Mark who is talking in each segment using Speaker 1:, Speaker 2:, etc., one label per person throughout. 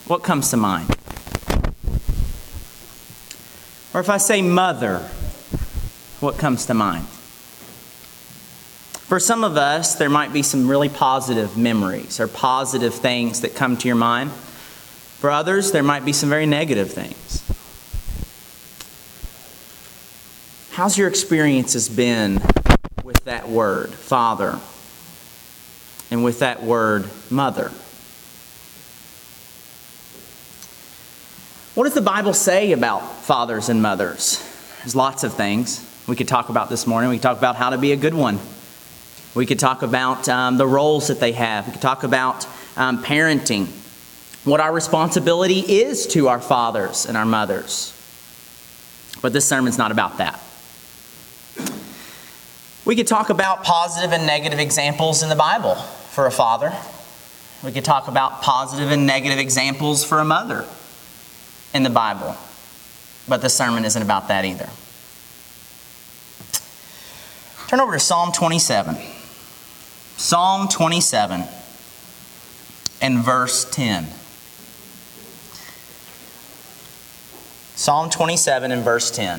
Speaker 1: what comes to mind? Or if I say mother, what comes to mind? For some of us, there might be some really positive memories or positive things that come to your mind. For others, there might be some very negative things. How's your experiences been with that word, father, and with that word, mother? What does the Bible say about fathers and mothers? There's lots of things we could talk about this morning. We could talk about how to be a good one. We could talk about the roles that they have. We could talk about parenting, what our responsibility is to our fathers and our mothers. But this sermon's not about that. We could talk about positive and negative examples in the Bible for a father. We could talk about positive and negative examples for a mother in the Bible. But this sermon isn't about that either. Turn over to Psalm 27. Psalm 27 and verse 10. Psalm 27 and verse 10.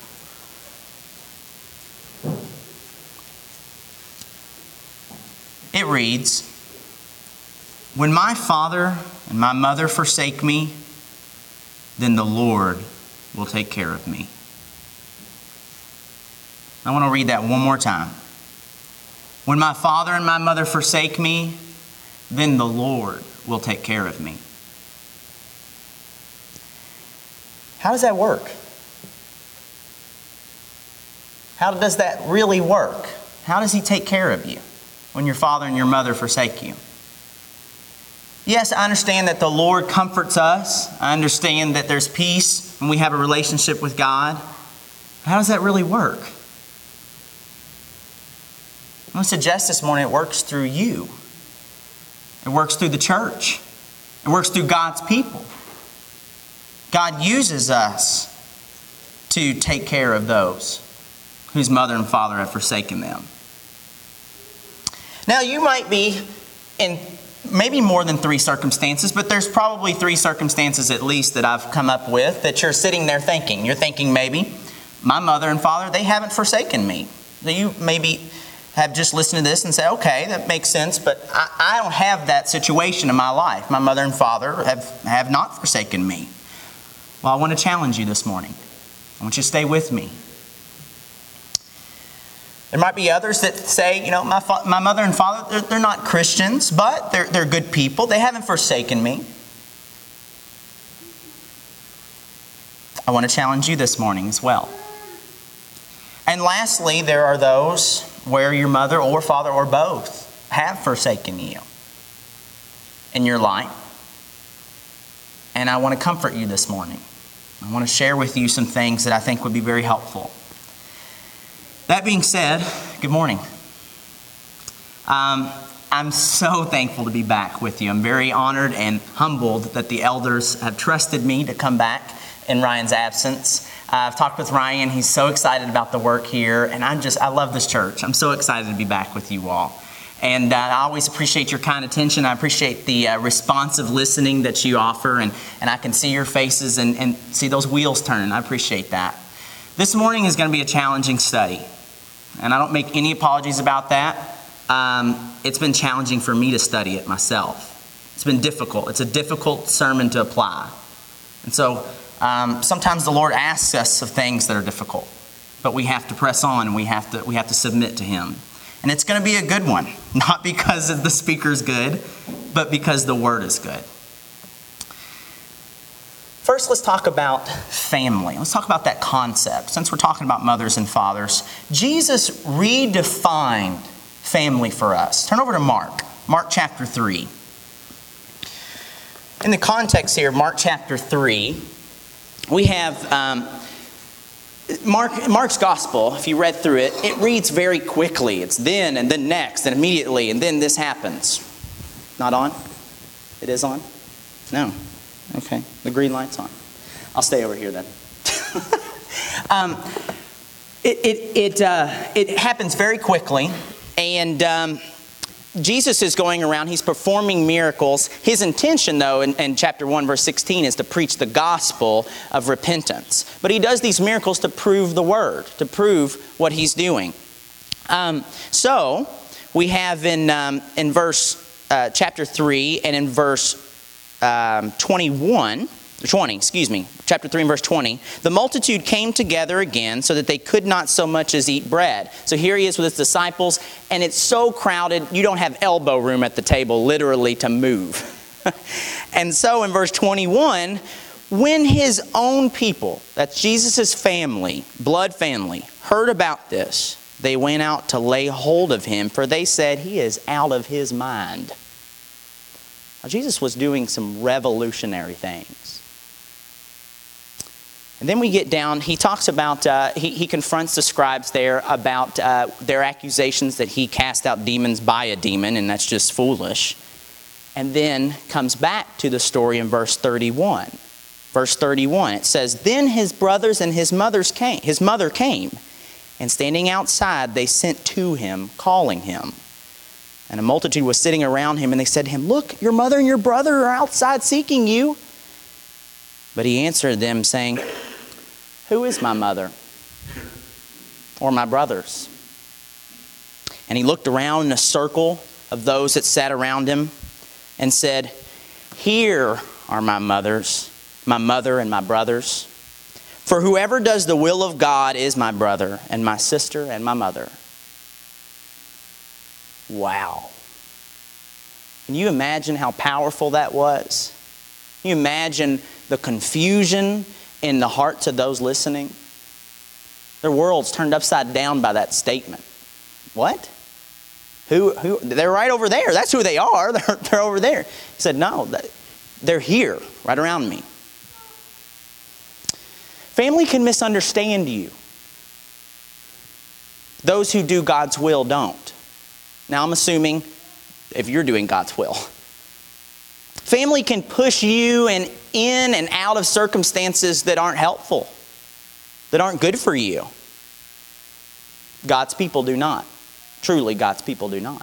Speaker 1: It reads, "When my father and my mother forsake me, then the Lord will take care of me." I want to read that one more time. "When my father and my mother forsake me, then the Lord will take care of me." How does that work? How does that really work? How does He take care of you when your father and your mother forsake you? Yes, I understand that the Lord comforts us. I understand that there's peace when we have a relationship with God. How does that really work? I'm going to suggest this morning it works through you. It works through the church. It works through God's people. God uses us to take care of those whose mother and father have forsaken them. Now, you might be in maybe more than 3 circumstances, but there's probably 3 circumstances at least that I've come up with that you're sitting there thinking. You're thinking maybe, my mother and father, they haven't forsaken me. You maybe have just listened to this and say, okay, that makes sense, but I don't have that situation in my life. My mother and father have not forsaken me. Well, I want to challenge you this morning. I want you to stay with me. There might be others that say, my mother and father, they're not Christians, but they're good people. They haven't forsaken me. I want to challenge you this morning as well. And lastly, there are those where your mother or father or both have forsaken you in your life. And I want to comfort you this morning. I want to share with you some things that I think would be very helpful. That being said, good morning. I'm so thankful to be back with you. I'm very honored and humbled that the elders have trusted me to come back in Ryan's absence. I've talked with Ryan. He's so excited about the work here. And I love this church. I'm so excited to be back with you all. And I always appreciate your kind attention. I appreciate the responsive listening that you offer. And I can see your faces and see those wheels turning. I appreciate that. This morning is going to be a challenging study. And I don't make any apologies about that. It's been challenging for me to study it myself. It's been difficult. It's a difficult sermon to apply. And so sometimes the Lord asks us of things that are difficult. But we have to press on and we have to submit to Him. And it's going to be a good one. Not because the speaker's good, but because the Word is good. First, let's talk about family. Let's talk about that concept. Since we're talking about mothers and fathers, Jesus redefined family for us. Turn over to Mark chapter 3. In the context here, Mark chapter 3, we have Mark's gospel. If you read through it, it reads very quickly. It's then and then next and immediately and then this happens. Not on? It is on? No. Okay, the green light's on. I'll stay over here then. It happens very quickly, and Jesus is going around, he's performing miracles. His intention, though, in chapter 1, verse 16, is to preach the gospel of repentance. But he does these miracles to prove the word, to prove what he's doing. So we have in verse chapter 3 and in verse 20, chapter 3 and verse 20, the multitude came together again so that they could not so much as eat bread. So here he is with his disciples, and it's so crowded, you don't have elbow room at the table, literally, to move. And so in verse 21, when his own people, that's Jesus' family, blood family, heard about this, they went out to lay hold of him, for they said, he is out of his mind. Now, Jesus was doing some revolutionary things. And then we get down, he talks about, he confronts the scribes there about their accusations that he cast out demons by a demon, and that's just foolish. And then comes back to the story in verse 31. Verse 31, it says, then his brothers and his mother came, and standing outside, they sent to him, calling him. And a multitude was sitting around him, and they said to him, look, your mother and your brother are outside seeking you. But he answered them, saying, who is my mother or my brothers? And he looked around in a circle of those that sat around him and said, here are my mother and my brothers. For whoever does the will of God is my brother and my sister and my mother. Wow. Can you imagine how powerful that was? Can you imagine the confusion in the hearts of those listening? Their world's turned upside down by that statement. What? Who? They're right over there. That's who they are. They're over there. He said, no, they're here, right around me. Family can misunderstand you. Those who do God's will don't. Now, I'm assuming if you're doing God's will. Family can push you in and out of circumstances that aren't helpful, that aren't good for you. God's people do not. Truly, God's people do not.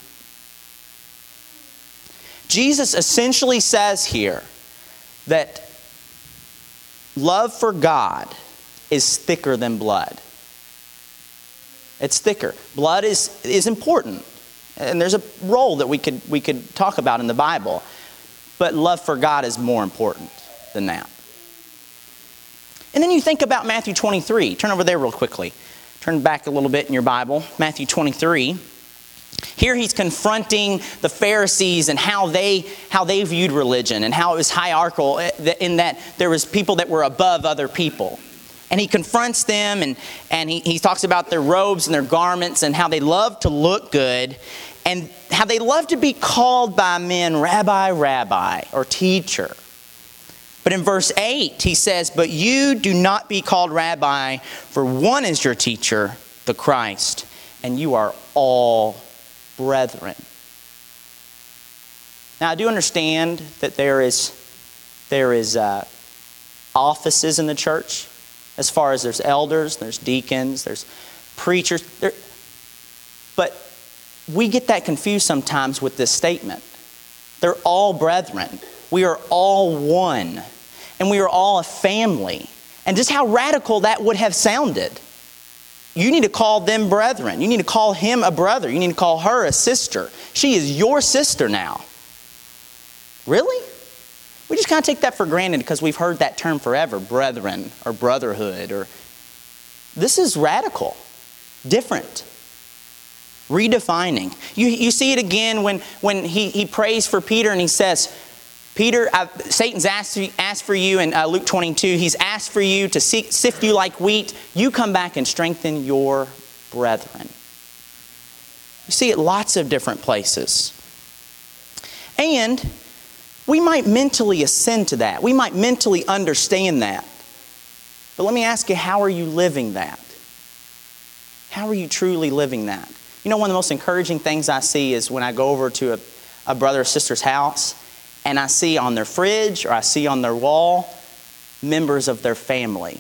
Speaker 1: Jesus essentially says here that love for God is thicker than blood. It's thicker. Blood is important. And there's a role that we could talk about in the Bible. But love for God is more important than that. And then you think about Matthew 23. Turn over there real quickly. Turn back a little bit in your Bible. Matthew 23. Here he's confronting the Pharisees and how they viewed religion and how it was hierarchical in that there was people that were above other people. And he confronts them and he talks about their robes and their garments and how they love to look good and how they love to be called by men rabbi, rabbi, or teacher. But in verse 8 he says, but you do not be called rabbi, for one is your teacher, the Christ, and you are all brethren. Now I do understand that there is offices in the church. As far as there's elders, there's deacons, there's preachers. But we get that confused sometimes with this statement. They're all brethren. We are all one. And we are all a family. And just how radical that would have sounded. You need to call them brethren. You need to call him a brother. You need to call her a sister. She is your sister now. Really? We just kind of take that for granted because we've heard that term forever, brethren or brotherhood. This is radical, different, redefining. You see it again when he prays for Peter and he says, Peter, Satan's asked for you in Luke 22. He's asked for you to sift you like wheat. You come back and strengthen your brethren. You see it lots of different places. And we might mentally ascend to that. We might mentally understand that. But let me ask you, how are you living that? How are you truly living that? You know, one of the most encouraging things I see is when I go over to a brother or sister's house and I see on their fridge or I see on their wall members of their family.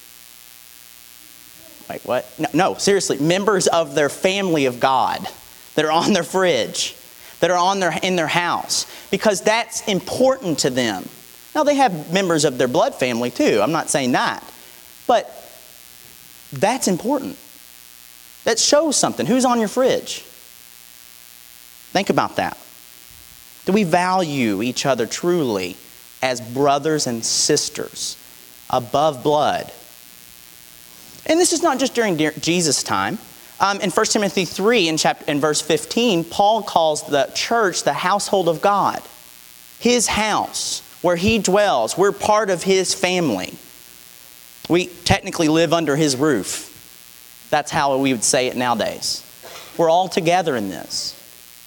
Speaker 1: Like what? No, seriously, members of their family of God that are on their fridge. that are in their house, because that's important to them. Now, they have members of their blood family too. I'm not saying that. But that's important. That shows something. Who's on your fridge? Think about that. Do we value each other truly as brothers and sisters above blood? And this is not just during Jesus' time. In 1 Timothy 3, in verse 15, Paul calls the church the household of God. His house, where He dwells. We're part of His family. We technically live under His roof. That's how we would say it nowadays. We're all together in this.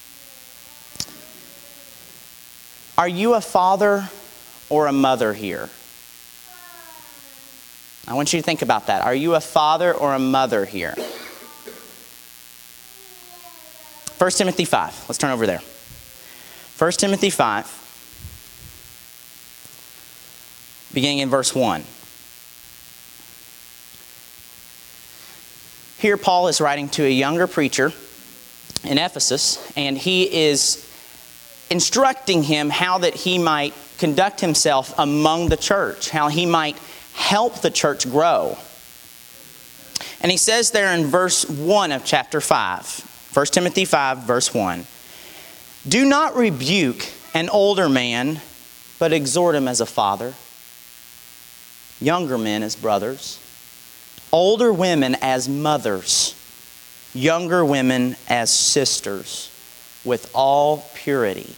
Speaker 1: Are you a father or a mother here? I want you to think about that. Are you a father or a mother here? 1 Timothy 5. Let's turn over there. 1 Timothy 5, beginning in verse 1. Here Paul is writing to a younger preacher in Ephesus, and he is instructing him how that he might conduct himself among the church, how he might help the church grow. And he says there in verse 1 of chapter 5, 1 Timothy 5, verse 1, "Do not rebuke an older man, but exhort him as a father, younger men as brothers, older women as mothers, younger women as sisters, with all purity."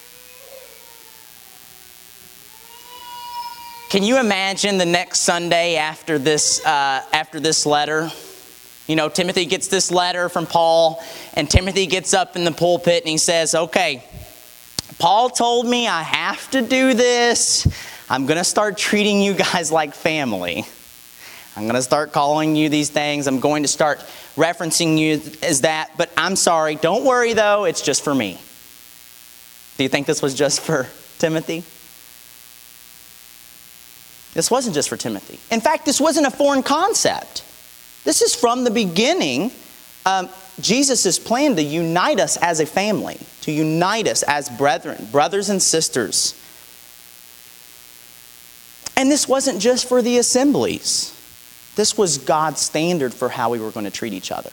Speaker 1: Can you imagine the next Sunday after this letter? You know, Timothy gets this letter from Paul, and Timothy gets up in the pulpit and he says, "Okay, Paul told me I have to do this. I'm going to start treating you guys like family. I'm going to start calling you these things. I'm going to start referencing you as that. But I'm sorry. Don't worry, though. It's just for me." Do you think this was just for Timothy? This wasn't just for Timothy. In fact, this wasn't a foreign concept. This is from the beginning. Jesus' plan to unite us as a family, to unite us as brethren, brothers and sisters. And this wasn't just for the assemblies. This was God's standard for how we were going to treat each other.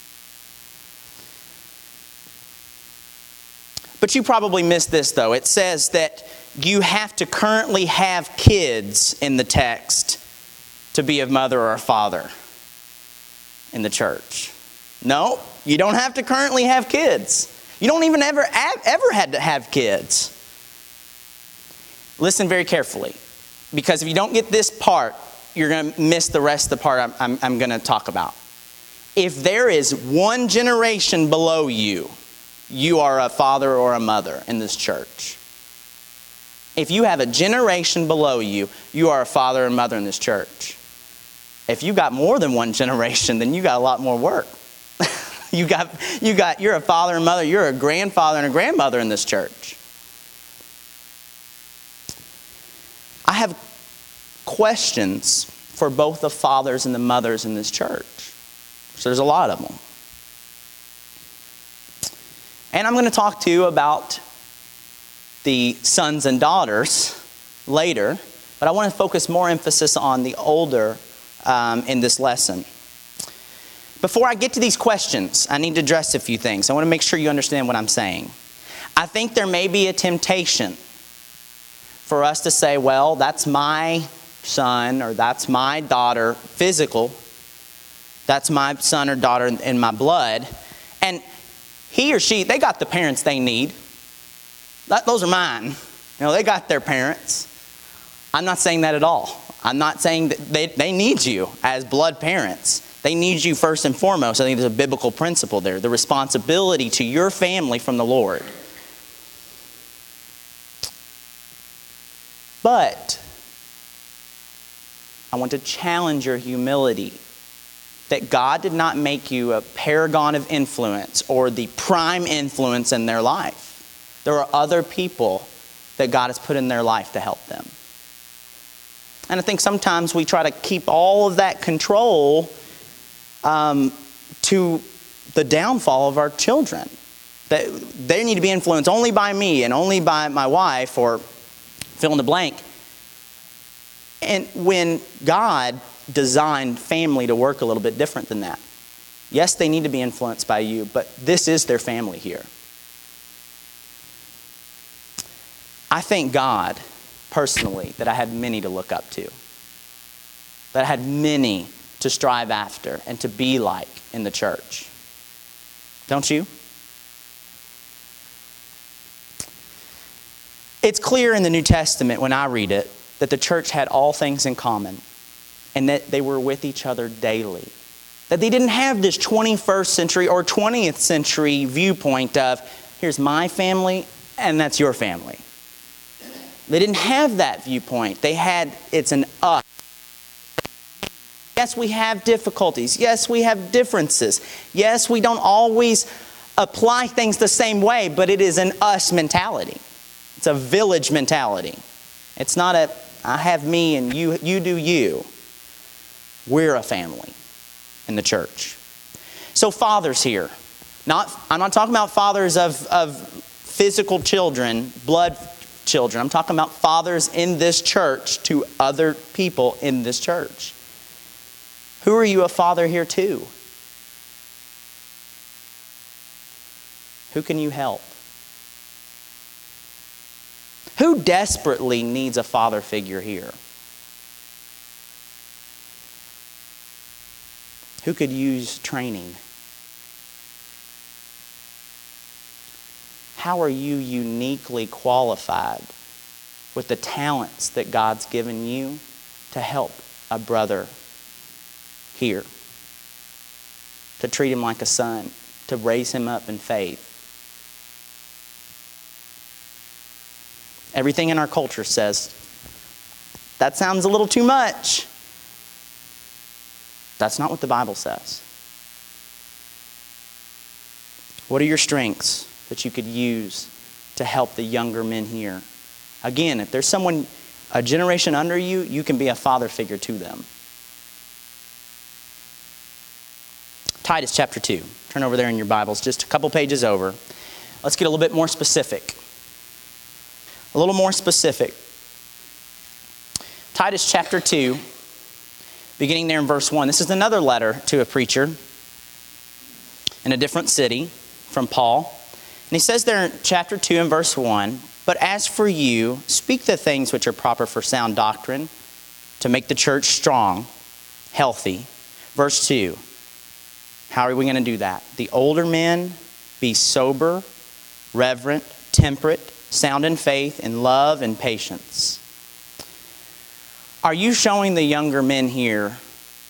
Speaker 1: But you probably missed this, though. It says that you have to currently have kids in the text to be a mother or a father in the church. No, you don't have to currently have kids. You don't even ever had to have kids. Listen very carefully, because if you don't get this part, you're going to miss the rest of the part I'm going to talk about. If there is one generation below you, you are a father or a mother in this church. If you have a generation below you, you are a father or mother in this church. If you got more than one generation, then you got a lot more work. You're a father and mother, you're a grandfather and a grandmother in this church. I have questions for both the fathers and the mothers in this church. So there's a lot of them. And I'm going to talk to you about the sons and daughters later, but I want to focus more emphasis on the older in this lesson. Before I get to these questions, I need to address a few things. I want to make sure you understand what I'm saying. I think there may be a temptation for us to say, well, that's my son or that's my daughter, physical. That's my son or daughter in my blood. And he or she, they got the parents they need. Those are mine. You know, they got their parents. I'm not saying that at all. I'm not saying that they need you as blood parents. They need you first and foremost. I think there's a biblical principle there. The responsibility to your family from the Lord. But I want to challenge your humility that God did not make you a paragon of influence or the prime influence in their life. There are other people that God has put in their life to help them. And I think sometimes we try to keep all of that control to the downfall of our children. That they need to be influenced only by me and only by my wife, or fill in the blank. And when God designed family to work a little bit different than that. Yes, they need to be influenced by you, but this is their family here. I thank God, personally, that I had many to look up to. That I had many to strive after and to be like in the church. Don't you? It's clear in the New Testament when I read it that the church had all things in common and that they were with each other daily. That they didn't have this 21st century or 20th century viewpoint of, here's my family and that's your family. They didn't have that viewpoint. They had, it's an us. Yes, we have difficulties. Yes, we have differences. Yes, we don't always apply things the same way, but it is an us mentality. It's a village mentality. It's not a, I have me and you do you. We're a family in the church. So fathers here. I'm not talking about fathers of physical children, blood children. I'm talking about fathers in this church to other people in this church. Who are you a father here to? Who can you help? Who desperately needs a father figure here? Who could use training? How are you uniquely qualified with the talents that God's given you to help a brother here? To treat him like a son, to raise him up in faith. Everything in our culture says, that sounds a little too much. That's not what the Bible says. What are your strengths that you could use to help the younger men here? Again, if there's someone a generation under you, you can be a father figure to them. Titus chapter 2. Turn over there in your Bibles, just a couple pages over. Let's get a little bit more specific. A little more specific. Titus chapter 2, beginning there in verse 1. This is another letter to a preacher in a different city from Paul. And he says there in chapter 2 and verse 1, "But as for you, speak the things which are proper for sound doctrine, to make the church strong, healthy." Verse 2, how are we going to do that? "The older men be sober, reverent, temperate, sound in faith, in love, and patience." Are you showing the younger men here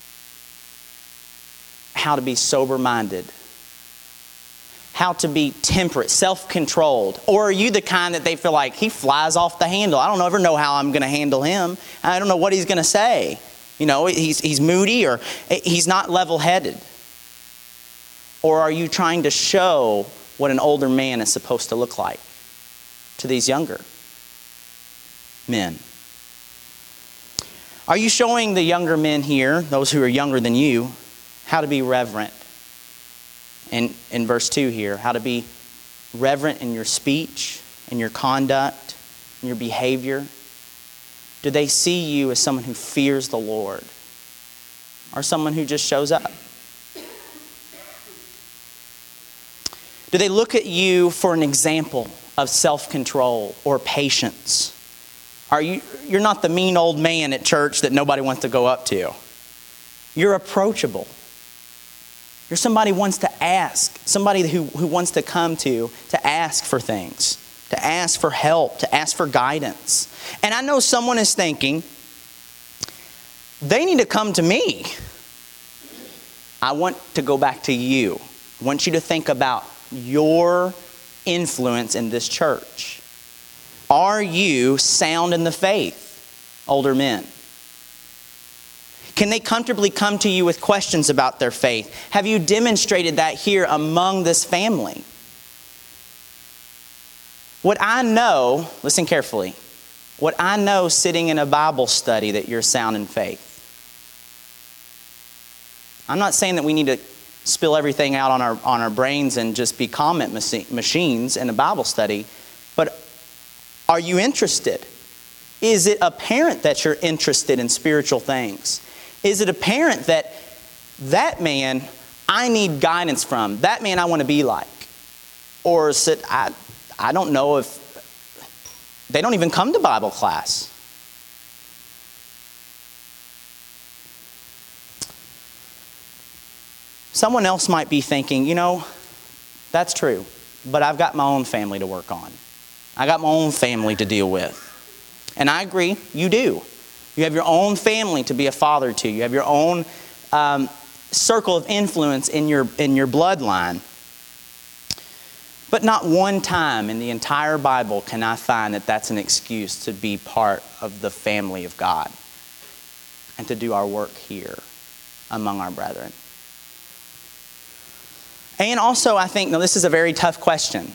Speaker 1: how to be sober-minded? How to be temperate, self-controlled? Or are you the kind that they feel like, he flies off the handle. I don't ever know how I'm going to handle him. I don't know what he's going to say. You know, he's moody or he's not level-headed. Or are you trying to show what an older man is supposed to look like to these younger men? Are you showing the younger men here, those who are younger than you, how to be reverent? And in verse 2 here, how to be reverent in your speech, in your conduct, in your behavior. Do they see you as someone who fears the Lord? Or someone who just shows up? Do they look at you for an example of self-control or patience? You're not the mean old man at church that nobody wants to go up to. You're approachable. You're somebody who wants to ask, somebody who wants to come to ask for things, to ask for help, to ask for guidance. And I know someone is thinking, they need to come to me. I want to go back to you. I want you to think about your influence in this church. Are you sound in the faith, older men? Can they comfortably come to you with questions about their faith? Have you demonstrated that here among this family? What I know, listen carefully, what I know sitting in a Bible study that you're sound in faith. I'm not saying that we need to spill everything out on our brains and just be comment machines in a Bible study. But are you interested? Is it apparent that you're interested in spiritual things? Is it apparent that man I need guidance from, that man I want to be like? Or is it, I don't know if they don't even come to Bible class. Someone else might be thinking, that's true, but I've got my own family to work on. I got my own family to deal with. And I agree, you do. You have your own family to be a father to. You have your own circle of influence in your bloodline. But not one time in the entire Bible can I find that that's an excuse to be part of the family of God and to do our work here among our brethren. And also, I think, now this is a very tough question.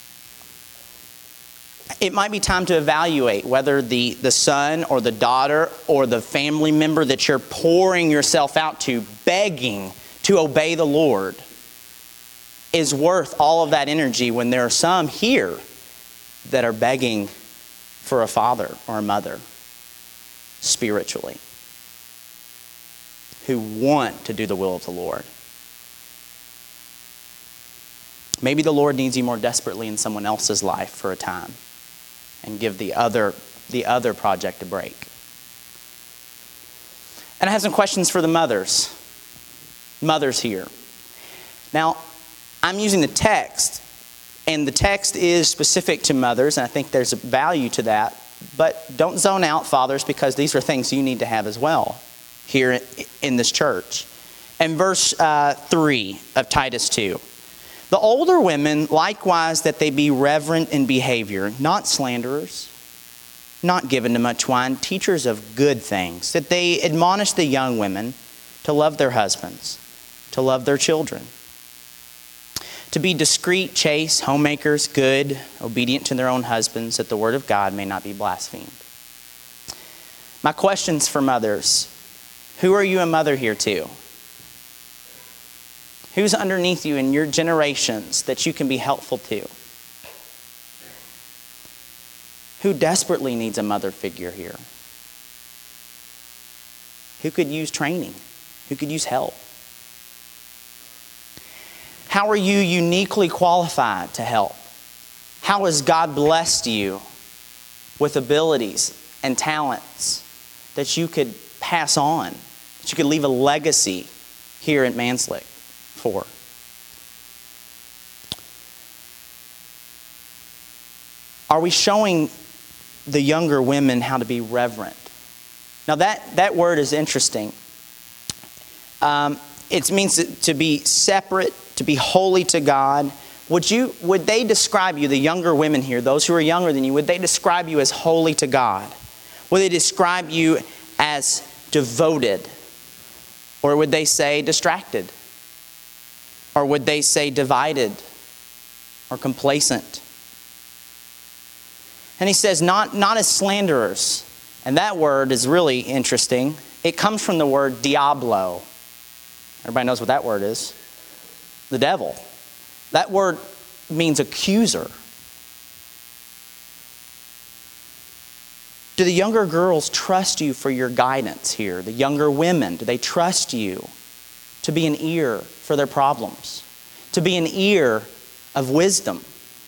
Speaker 1: It might be time to evaluate whether the son or the daughter or the family member that you're pouring yourself out to, begging to obey the Lord, is worth all of that energy when there are some here that are begging for a father or a mother spiritually, who want to do the will of the Lord. Maybe the Lord needs you more desperately in someone else's life for a time, and give the other project a break. And I have some questions for the mothers. Mothers here. Now, I'm using the text, and the text is specific to mothers, and I think there's a value to that. But don't zone out, fathers, because these are things you need to have as well here in this church. And verse 3 of Titus 2. The older women, likewise, that they be reverent in behavior, not slanderers, not given to much wine, teachers of good things, that they admonish the young women to love their husbands, to love their children, to be discreet, chaste, homemakers, good, obedient to their own husbands, that the word of God may not be blasphemed. My questions for mothers: who are you a mother here to? Who's underneath you in your generations that you can be helpful to? Who desperately needs a mother figure here? Who could use training? Who could use help? How are you uniquely qualified to help? How has God blessed you with abilities and talents that you could pass on, that you could leave a legacy here at Manslick for? Are we showing the younger women how to be reverent? Now that word is interesting. It means to be separate, to be holy to God. Would they describe you, the younger women here, those who are younger than you, would they describe you as holy to God? Would they describe you as devoted? Or would they say distracted? Or would they say divided or complacent? And he says, not as slanderers. And that word is really interesting. It comes from the word diablo. Everybody knows what that word is. The devil. That word means accuser. Do the younger girls trust you for your guidance here? The younger women, do they trust you to be an ear for their problems? To be an ear of wisdom?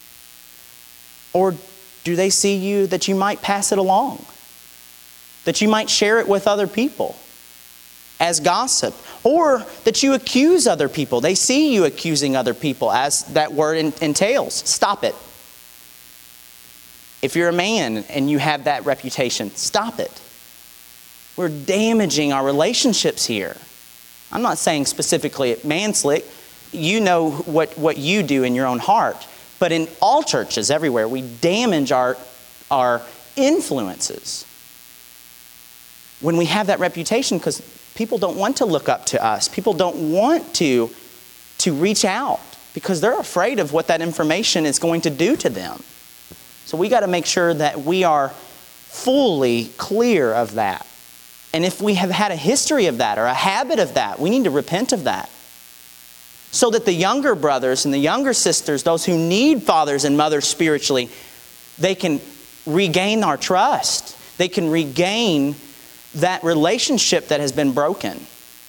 Speaker 1: Or do they see you that you might pass it along? That you might share it with other people as gossip? Or that you accuse other people? They see you accusing other people, as that word entails. Stop it. If you're a man and you have that reputation, stop it. We're damaging our relationships here. I'm not saying specifically at Manslick. You know what you do in your own heart. But in all churches everywhere, we damage our influences when we have that reputation, because people don't want to look up to us. People don't want to reach out because they're afraid of what that information is going to do to them. So we got to make sure that we are fully clear of that. And if we have had a history of that or a habit of that, we need to repent of that. so that the younger brothers and the younger sisters, those who need fathers and mothers spiritually, they can regain our trust. They can regain that relationship that has been broken.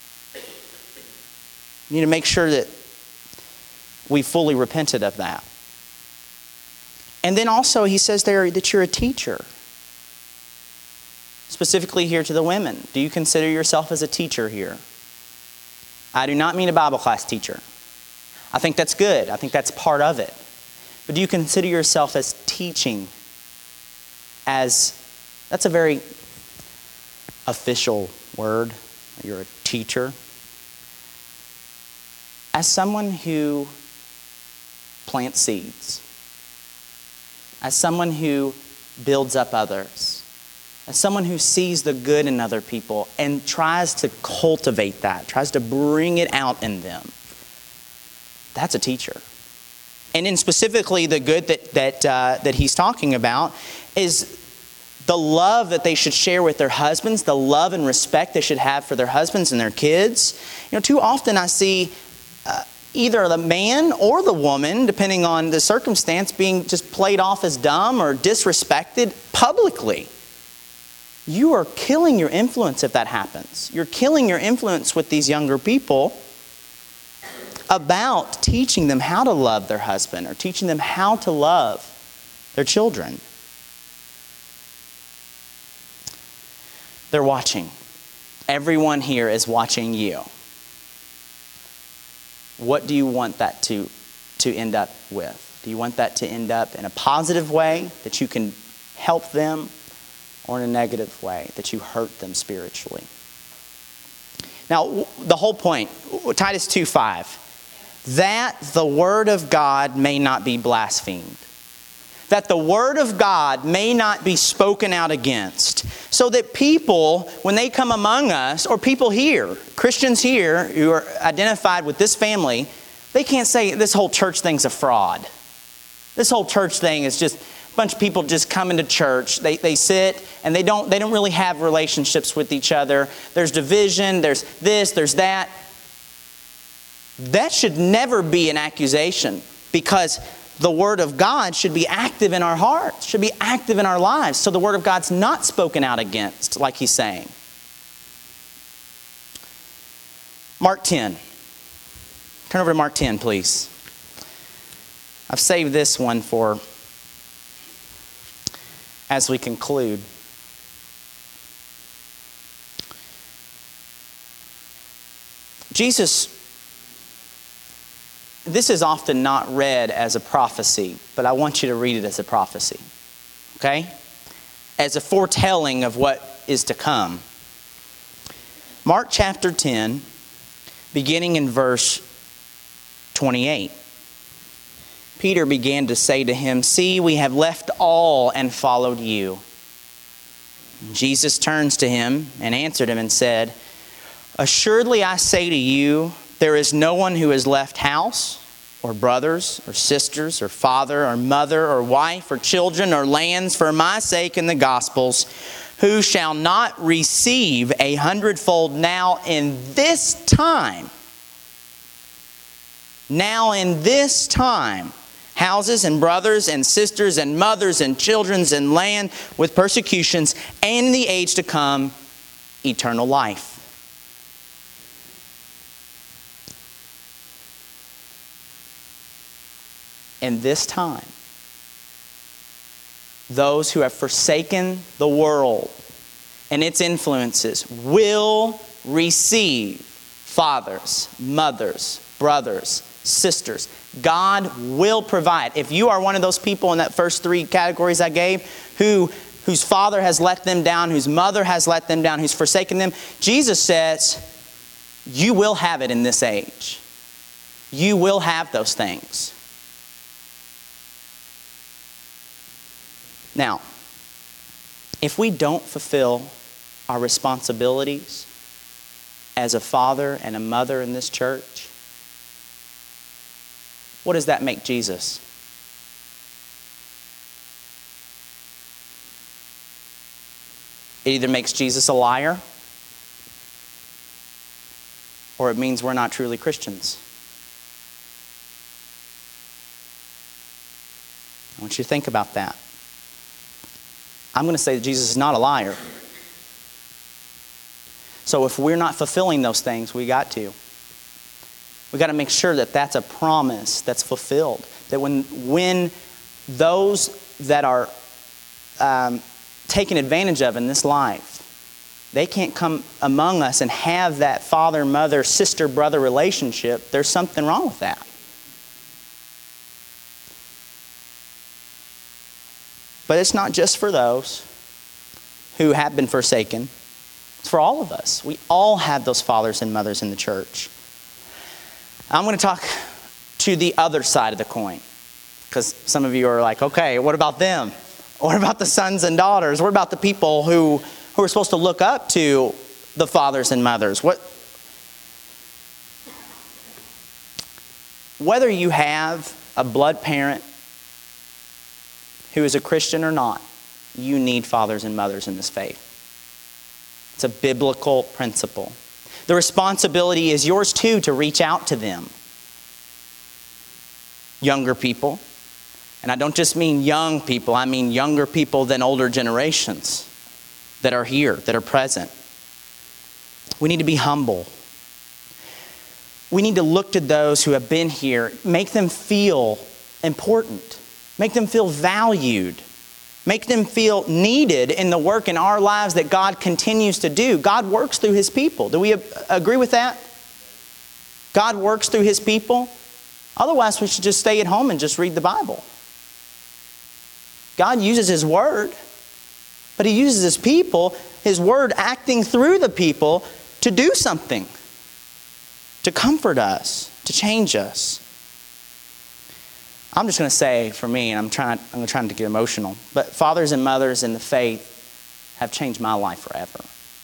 Speaker 1: You need to make sure that we fully repented of that. And then also he says there that you're a teacher. Specifically here to the women. Do you consider yourself as a teacher here? I do not mean a Bible class teacher. I think that's good. I think that's part of it. But do you consider yourself as teaching? That's a very official word. You're a teacher. As someone who plants seeds. As someone who builds up others. As someone who sees the good in other people and tries to cultivate that, tries to bring it out in them. That's a teacher. And then specifically the good that he's talking about is the love that they should share with their husbands, the love and respect they should have for their husbands and their kids. Too often I see either the man or the woman, depending on the circumstance, being just played off as dumb or disrespected publicly. You are killing your influence if that happens. You're killing your influence with these younger people about teaching them how to love their husband or teaching them how to love their children. They're watching. Everyone here is watching you. What do you want that to end up with? Do you want that to end up in a positive way, that you can help them, or in a negative way, that you hurt them spiritually? Now, the whole point, Titus 2:5, that the word of God may not be blasphemed. That the word of God may not be spoken out against. So that people, when they come among us, or people here, Christians here who are identified with this family, they can't say this whole church thing's a fraud. This whole church thing is just a bunch of people just coming to church. They sit and they don't really have relationships with each other. There's division, there's this, there's that. That should never be an accusation, because the Word of God should be active in our hearts, should be active in our lives. So the Word of God's not spoken out against, like he's saying. Mark 10. Turn over to Mark 10, please. I've saved this one for as we conclude. Jesus, this is often not read as a prophecy, but I want you to read it as a prophecy. Okay? As a foretelling of what is to come. Mark chapter 10, beginning in verse 28. Peter began to say to him, "See, we have left all and followed you." Jesus turns to him and answered him and said, "Assuredly I say to you, there is no one who has left house, or brothers, or sisters, or father, or mother, or wife, or children, or lands for my sake and the gospel's, who shall not receive 100-fold now in this time, houses and brothers and sisters and mothers and children and land with persecutions, and in the age to come, eternal life." In this time, those who have forsaken the world and its influences will receive fathers, mothers, brothers, sisters. God will provide. If you are one of those people in that first three categories I gave, whose father has let them down, whose mother has let them down, who's forsaken them, Jesus says, you will have it in this age. You will have those things. Now, if we don't fulfill our responsibilities as a father and a mother in this church, what does that make Jesus? It either makes Jesus a liar, or it means we're not truly Christians. I want you to think about that. I'm going to say that Jesus is not a liar. So if we're not fulfilling those things, we got to. We got to make sure that that's a promise that's fulfilled. That when those that are taken advantage of in this life, they can't come among us and have that father, mother, sister, brother relationship, there's something wrong with that. But it's not just for those who have been forsaken. It's for all of us. We all have those fathers and mothers in the church. I'm going to talk to the other side of the coin. Because some of you are like, okay, what about them? What about the sons and daughters? What about the people who are supposed to look up to the fathers and mothers? Whether you have a blood parent who is a Christian or not, you need fathers and mothers in this faith. It's a biblical principle. The responsibility is yours too to reach out to them. Younger people. And I don't just mean young people, I mean younger people than older generations that are here, that are present. We need to be humble. We need to look to those who have been here, make them feel important, make them feel valued, make them feel needed in the work in our lives that God continues to do. God works through His people. Do we agree with that? God works through His people. Otherwise, we should just stay at home and just read the Bible. God uses His Word, but He uses His people, His Word acting through the people to do something, to comfort us, to change us. I'm just going to say, for me, and I'm trying to get emotional, but fathers and mothers in the faith have changed my life forever.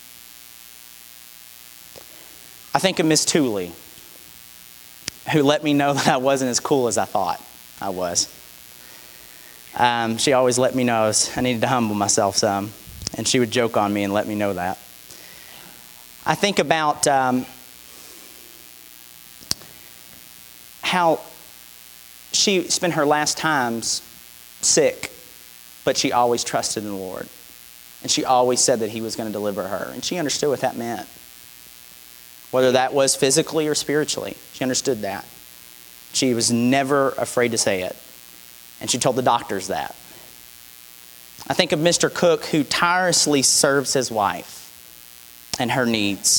Speaker 1: I think of Miss Tooley, who let me know that I wasn't as cool as I thought I was. She always let me know I needed to humble myself some, and she would joke on me and let me know that. I think about how she spent her last times sick, but she always trusted in the Lord. And she always said that He was going to deliver her. And she understood what that meant. Whether that was physically or spiritually. She understood that. She was never afraid to say it. And she told the doctors that. I think of Mr. Cook, who tirelessly serves his wife and her needs.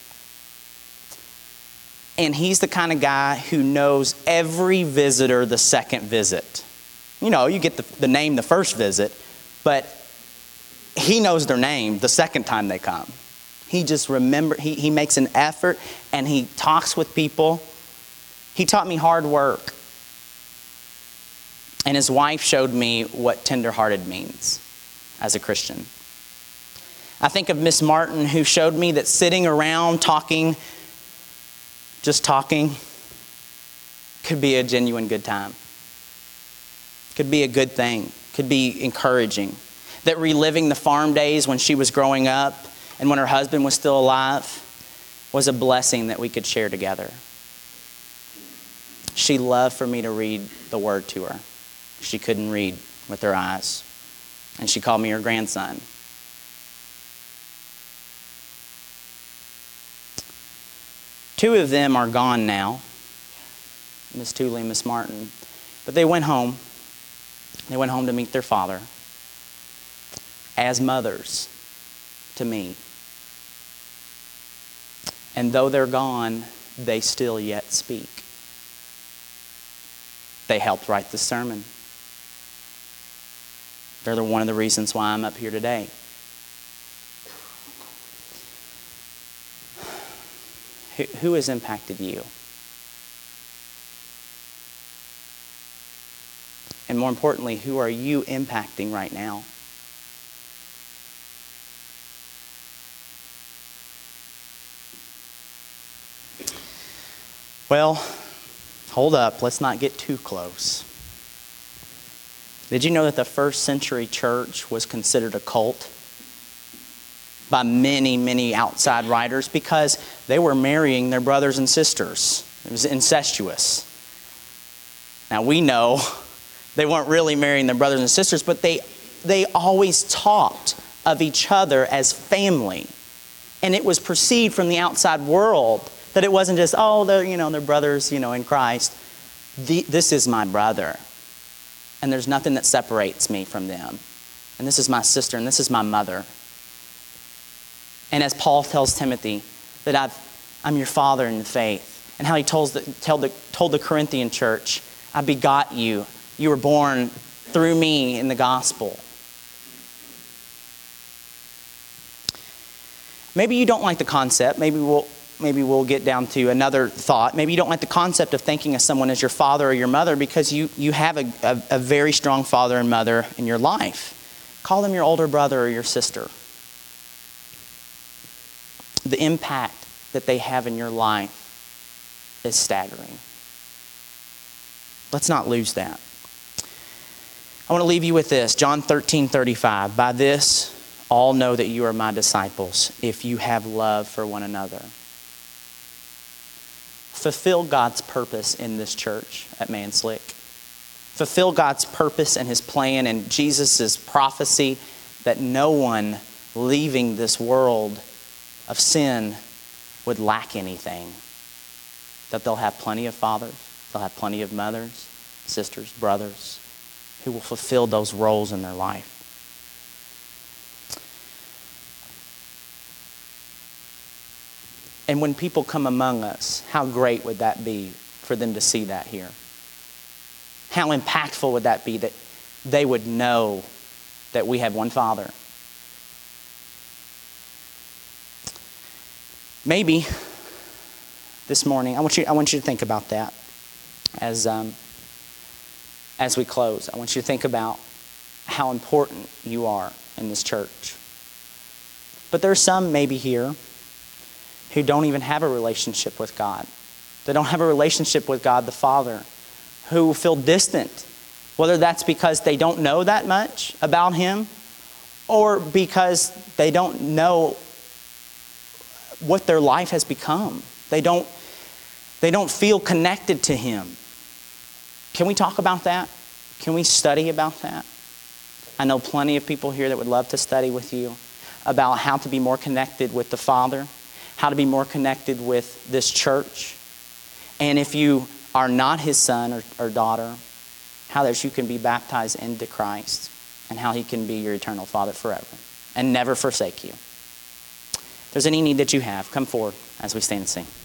Speaker 1: And he's the kind of guy who knows every visitor the second visit. You know, you get the name the first visit, but he knows their name the second time they come. He just he makes an effort and he talks with people. He taught me hard work. And his wife showed me what tenderhearted means as a Christian. I think of Miss Martin, who showed me that sitting around talking, just talking, could be a genuine good time. Could be a good thing. Could be encouraging. That reliving the farm days when she was growing up and when her husband was still alive was a blessing that we could share together. She loved for me to read the Word to her. She couldn't read with her eyes. And she called me her grandson. Two of them are gone now, Miss Tooley and Miss Martin. But they went home. They went home to meet their father as mothers to me. And though they're gone, they still yet speak. They helped write the sermon. They're one of the reasons why I'm up here today. Who has impacted you? And more importantly, who are you impacting right now? Well, hold up. Let's not get too close. Did you know that the first century church was considered a cult by many, many outside writers because they were marrying their brothers and sisters? It was incestuous. Now we know They weren't really marrying their brothers and sisters, but they always talked of each other as family. And it was perceived from the outside world that it wasn't just, oh, they're brothers, in Christ. This is my brother. And there's nothing that separates me from them. And this is my sister, and this is my mother. And as Paul tells Timothy, that I'm your father in the faith. And how he told the Corinthian church, I begot you. You were born through me in the gospel. Maybe you don't like the concept. Maybe we'll get down to another thought. Maybe you don't like the concept of thinking of someone as your father or your mother because you have a very strong father and mother in your life. Call them your older brother or your sister. The impact that they have in your life is staggering. Let's not lose that. I want to leave you with this. John 13:35. By this, all know that you are my disciples, if you have love for one another. Fulfill God's purpose in this church at Manslick. Fulfill God's purpose and His plan and Jesus' prophecy that no one leaving this world of sin would lack anything. That they'll have plenty of fathers, they'll have plenty of mothers, sisters, brothers, who will fulfill those roles in their life. And when people come among us, how great would that be for them to see that here? How impactful would that be that they would know that we have one Father? Maybe this morning, I want you to think about that as we close. I want you to think about how important you are in this church. But there are some maybe here who don't even have a relationship with God. They don't have a relationship with God the Father, who feel distant, whether that's because they don't know that much about Him or because they don't know what their life has become. They don't feel connected to Him. Can we talk about that? Can we study about that? I know plenty of people here that would love to study with you about how to be more connected with the Father, how to be more connected with this church. And if you are not His son or daughter, how that you can be baptized into Christ and how He can be your eternal Father forever and never forsake you. If there's any need that you have, come forward as we stand and sing.